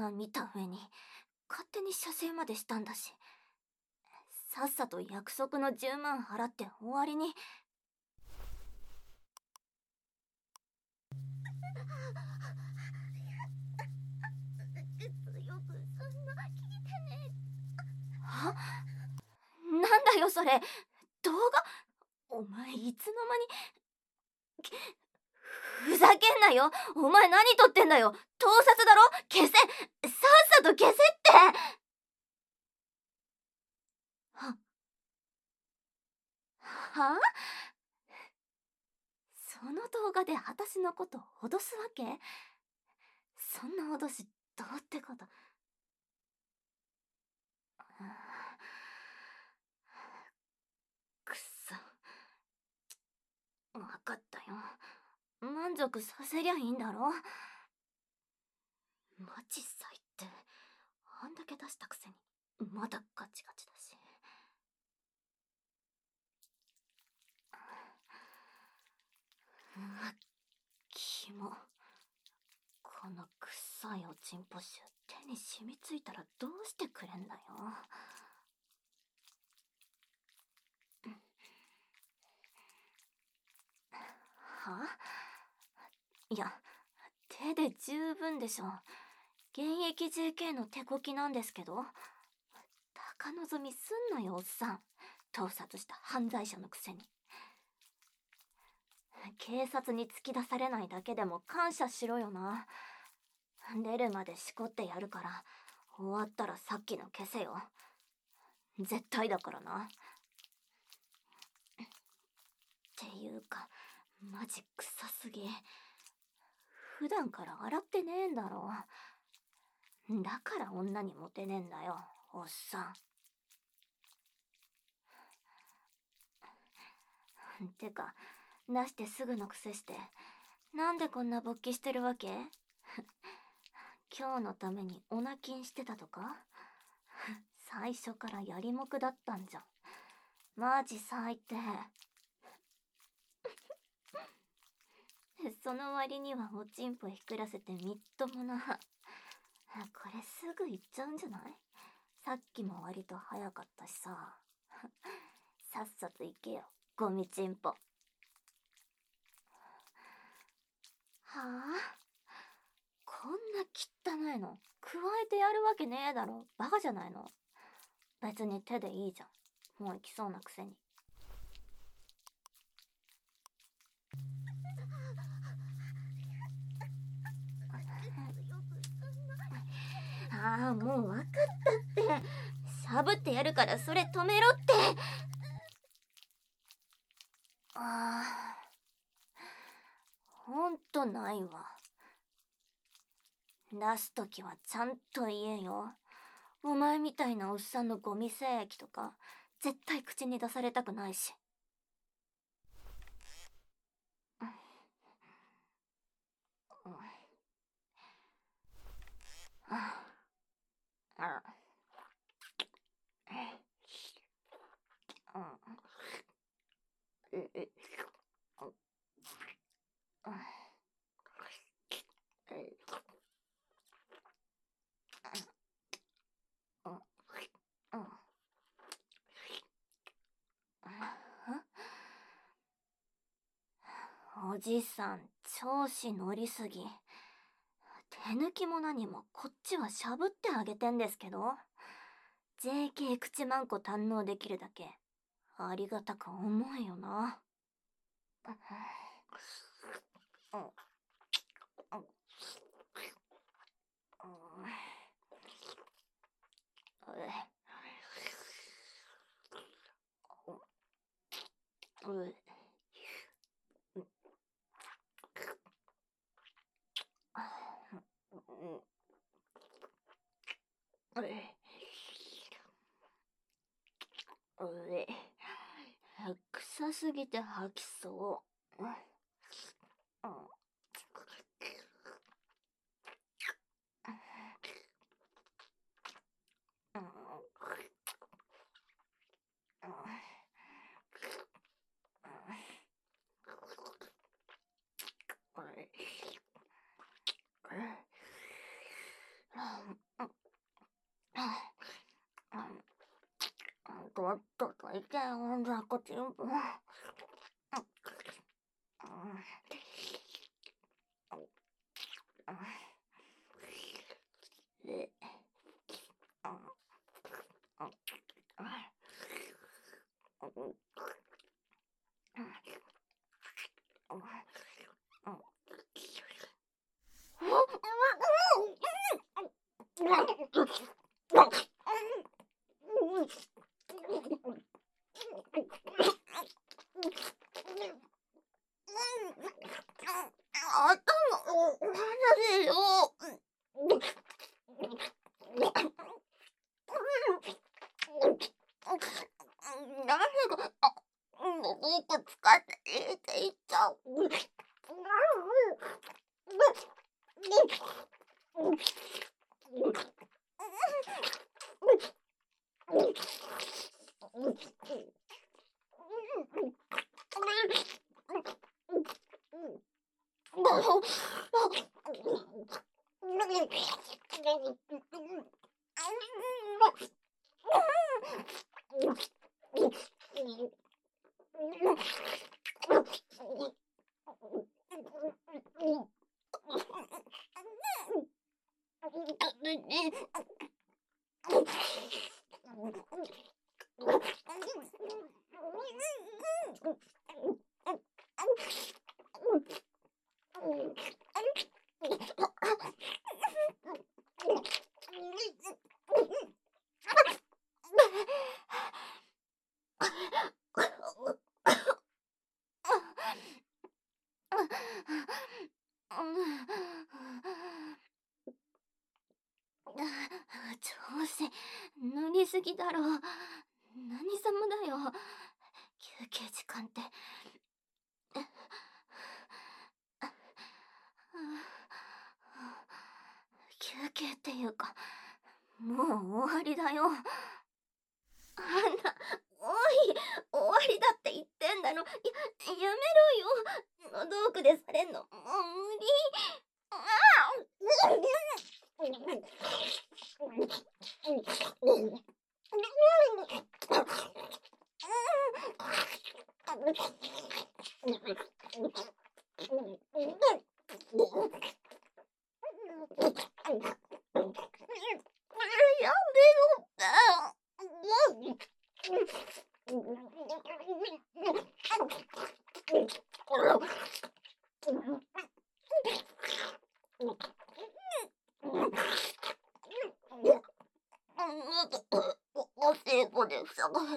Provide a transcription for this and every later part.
な見た上に勝手に射精までしたんだし、さっさと約束の10万払って終わりに。よくそんな聞いてね。は？なんだよそれ、動画？お前いつの間に。ふざけんなよ。お前何撮ってんだよ。盗撮だろ。消せ。さっさと消せって。は？その動画で私のこと脅すわけ？そんな脅しどうってこと。くっそ。わかったよ。満足させりゃいいんだろ。マジ最低。あんだけ出したくせにまだガチガチだし。うわ、キモ。この臭いおちんぽ臭手に染みついたらどうしてくれんだよ。はいや、手で十分でしょ。現役 JK の手こきなんですけど。高望みすんなよおっさん。盗撮した犯罪者のくせに。警察に突き出されないだけでも感謝しろよな。出るまでしこってやるから、終わったらさっきの消せよ。絶対だからな。っていうか、マジ臭すぎ。普段から洗ってねえんだろ。だから女にモテねえんだよ、おっさん。てか、出してすぐのくせして、なんでこんな勃起してるわけ？今日のためにオナキンしてたとか？最初からやりもくだったんじゃん。マジ最低。その割にはおちんぽひくらせてみっともな。これすぐ行っちゃうんじゃない？さっきも割と早かったしさ。さっさと行けよ、ゴミちんぽ。はあ？こんな汚いの加えてやるわけねえだろ。バカじゃないの。別に手でいいじゃん。もう行きそうなくせに。ああ、もう分かったって。しゃぶってやるからそれ止めろって。ああ、ほんとないわ。出すときはちゃんと言えよ。お前みたいなおっさんのゴミ精液とか絶対口に出されたくないし。おじさん、調子乗りすぎ。手抜きも何もこっちはしゃぶってあげてんですけど。JK 口まんこ堪能できるだけありがたく思えよな。臭すぎて吐きそう。 이제 혼자고 지금.頭お話しよ。誰が、僕使っていいって言っちゃう。調子塗りすぎだろ。何様だよ。休憩時間って。休憩っていうか、もう終わりだよ。あんな、おい、終わりだって言ってんだろ。やめろよ。喉奥でされんの、もう無理。やめろって。おしっこで探して。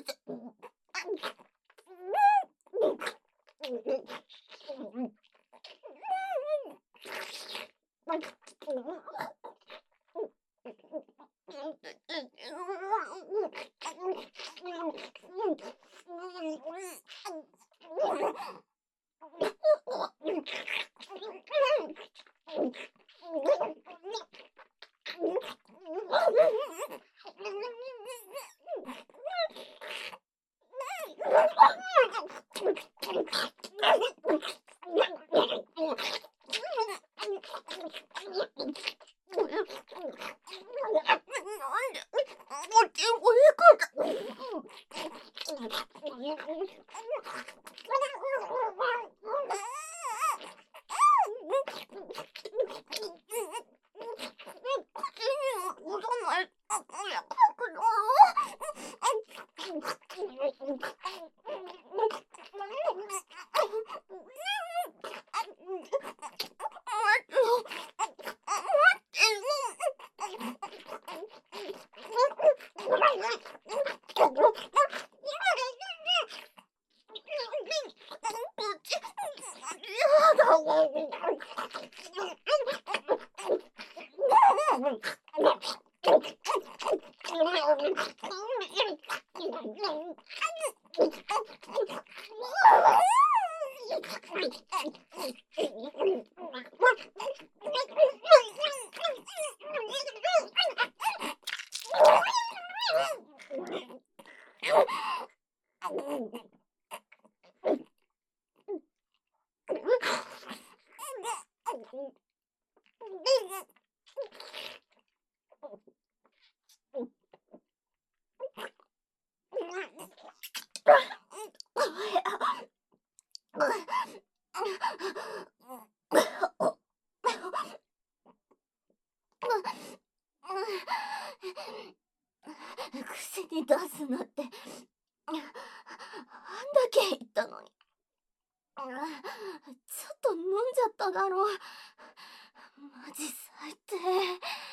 口に出すなって、あんだけ言ったのに。ちょっと飲んじゃっただろ。マジ最低。